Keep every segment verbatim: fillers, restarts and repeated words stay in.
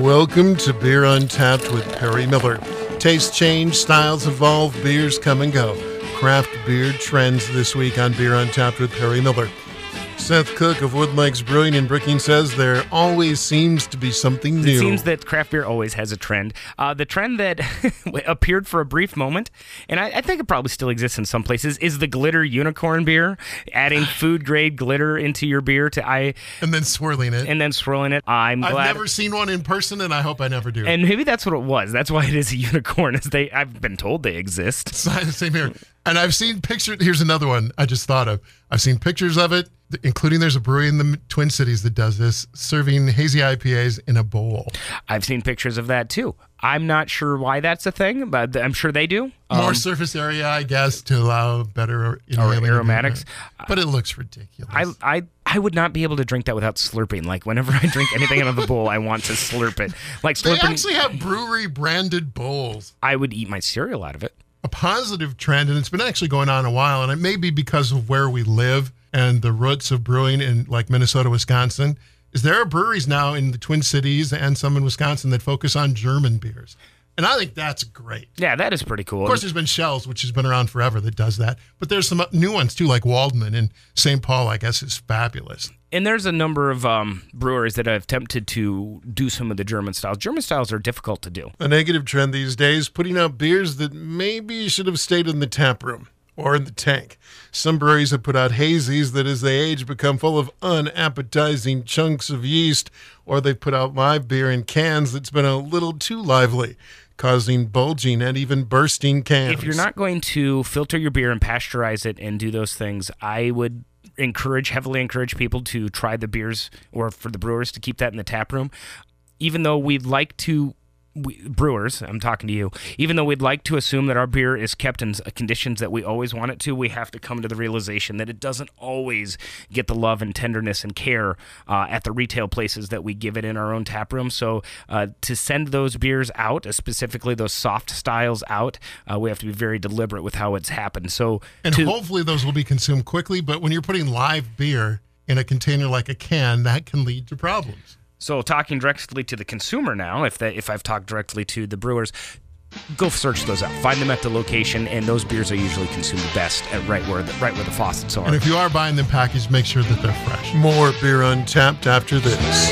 Welcome to Beer Untapped with Perry Miller. Tastes change, styles evolve, beers come and go. Craft beer trends this week on Beer Untapped with Perry Miller. Seth Cook of Woodlegs Brewing in Brookings says there always seems to be something new. It seems that craft beer always has a trend. Uh, the trend that appeared for a brief moment, and I, I think it probably still exists in some places, is the glitter unicorn beer. Adding food-grade glitter into your beer to I and then swirling it. And then swirling it. I'm glad. I've never seen one in person, and I hope I never do. And maybe that's what it was. That's why it is a unicorn. Is they? I've been told they exist. Same here. And I've seen pictures. Here's another one I just thought of. I've seen pictures of it, including there's a brewery in the Twin Cities that does this, serving hazy I P As in a bowl. I've seen pictures of that too. I'm not sure why that's a thing, but I'm sure they do. More um, surface area, I guess, to allow better aromatics. But it looks ridiculous. I, I I would not be able to drink that without slurping. Like whenever I drink anything out of the bowl, I want to slurp it. Like slurping. They actually have brewery branded bowls. I would eat my cereal out of it. A positive trend, and it's been actually going on a while, and it may be because of where we live and the roots of brewing in like Minnesota, Wisconsin, is there are breweries now in the Twin Cities and some in Wisconsin that focus on German beers. And I think that's great. Yeah, that is pretty cool. Of course, there's been Schell's, which has been around forever, that does that. But there's some new ones, too, like Waldman in Saint Paul, I guess, is fabulous. And there's a number of um, breweries that have attempted to do some of the German styles. German styles are difficult to do. A negative trend these days, putting out beers that maybe should have stayed in the tap room or in the tank. Some breweries have put out hazies that as they age become full of unappetizing chunks of yeast, or they've put out live beer in cans that's been a little too lively, causing bulging and even bursting cans. If you're not going to filter your beer and pasteurize it and do those things, I would encourage, heavily encourage people to try the beers, or for the brewers to keep that in the tap room. Even though we'd like to, we, brewers, I'm talking to you, even though we'd like to assume that our beer is kept in conditions that we always want it to, we have to come to the realization that it doesn't always get the love and tenderness and care uh, at the retail places that we give it in our own tap room. So uh, to send those beers out, uh, specifically those soft styles out, uh, we have to be very deliberate with how it's happened. So and to, hopefully those will be consumed quickly, but when you're putting live beer in a container like a can, that can lead to problems. So talking directly to the consumer now, if they, if I've talked directly to the brewers, go search those out. Find them at the location, and those beers are usually consumed best at right where the, right where the faucets are. And if you are buying them packaged, make sure that they're fresh. More Beer Untapped after this.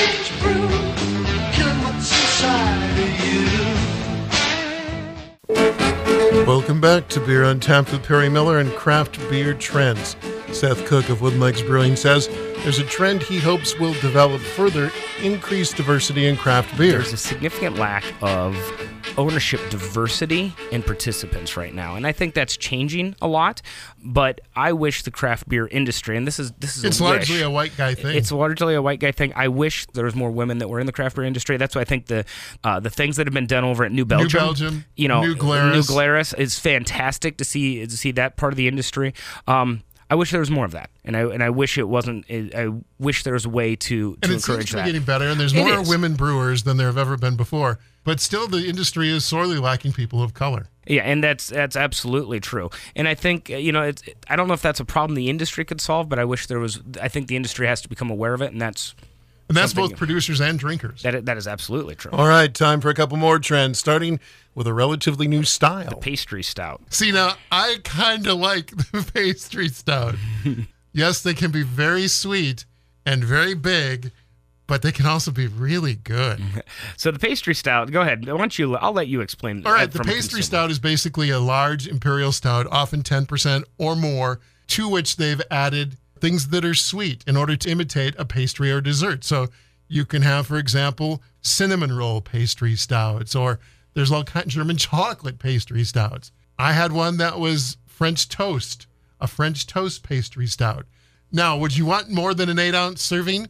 Welcome back to Beer Untapped with Perry Miller and Craft Beer Trends. Seth Cook of Woodlegs Brewing says there's a trend he hopes will develop further, increased diversity in craft beer. There's a significant lack of ownership diversity and participants right now, and I think that's changing a lot. But I wish the craft beer industry, and this is this is it's a largely wish. a white guy thing. It's largely a white guy thing. I wish there was more women that were in the craft beer industry. That's why I think the uh, the things that have been done over at New Belgium, New Belgium, you know, New Glarus, New Glarus is fantastic to see to see that part of the industry. Um, I wish there was more of that, and I and I wish it wasn't. I wish there was a way to, to and it encourage seems to that. be getting better, and there's It more is. women brewers than there have ever been before. But still, the industry is sorely lacking people of color. Yeah, and that's that's absolutely true. And I think you know, it's, I don't know if that's a problem the industry could solve, but I wish there was. I think the industry has to become aware of it, and that's And that's something- both producers and drinkers. that that is absolutely true. All right, time for a couple more trends, starting with a relatively new style. Pastry stout. See, now, I kind of like the pastry stout. Yes, they can be very sweet and very big, but they can also be really good. So the pastry stout. Go ahead. I want you. I'll let you explain. All right, uh, the from a pastry consumer. stout is basically a large imperial stout, often ten percent or more, to which they've added things that are sweet in order to imitate a pastry or dessert. So you can have, for example, cinnamon roll pastry stouts, or there's all kinds of German chocolate pastry stouts. I had one that was French toast, a French toast pastry stout. Now, would you want more than an eight ounce serving?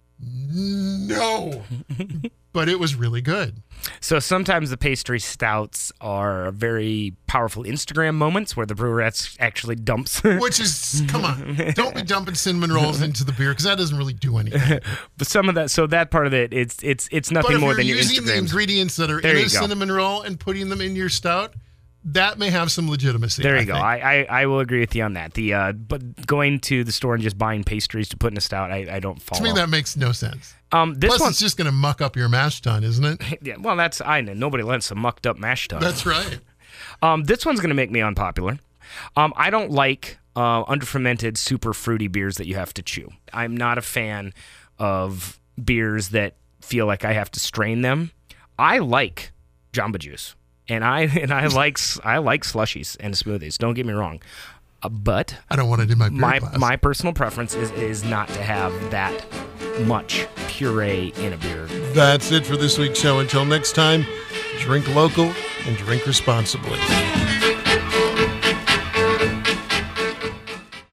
No, but it was really good. So sometimes the pastry stouts are very powerful Instagram moments where the brewer actually dumps. Which is, come on, don't be dumping cinnamon rolls into the beer because that doesn't really do anything. But some of that, so that part of it, it's it's it's But nothing if more you're than your using the Instagram. ingredients that are There in you a go. cinnamon roll and putting them in your stout, that may have some legitimacy. There you I go. think. I, I, I will agree with you on that. The uh, but going to the store and just buying pastries to put in a stout, I, I don't follow. To me, that makes no sense. Um, this Plus, one, it's just going to muck up your mash tun, isn't it? yeah, well, that's I know nobody likes a mucked up mash tun. That's right. Um, this one's going to make me unpopular. Um, I don't like uh, underfermented, super fruity beers that you have to chew. I'm not a fan of beers that feel like I have to strain them. I like Jamba Juice, and I and I like I like slushies and smoothies. Don't get me wrong, uh, but I don't want to do my beer my glass. my personal preference is is not to have that much puree in a beer. That's it for this week's show. Until next time, drink local and drink responsibly.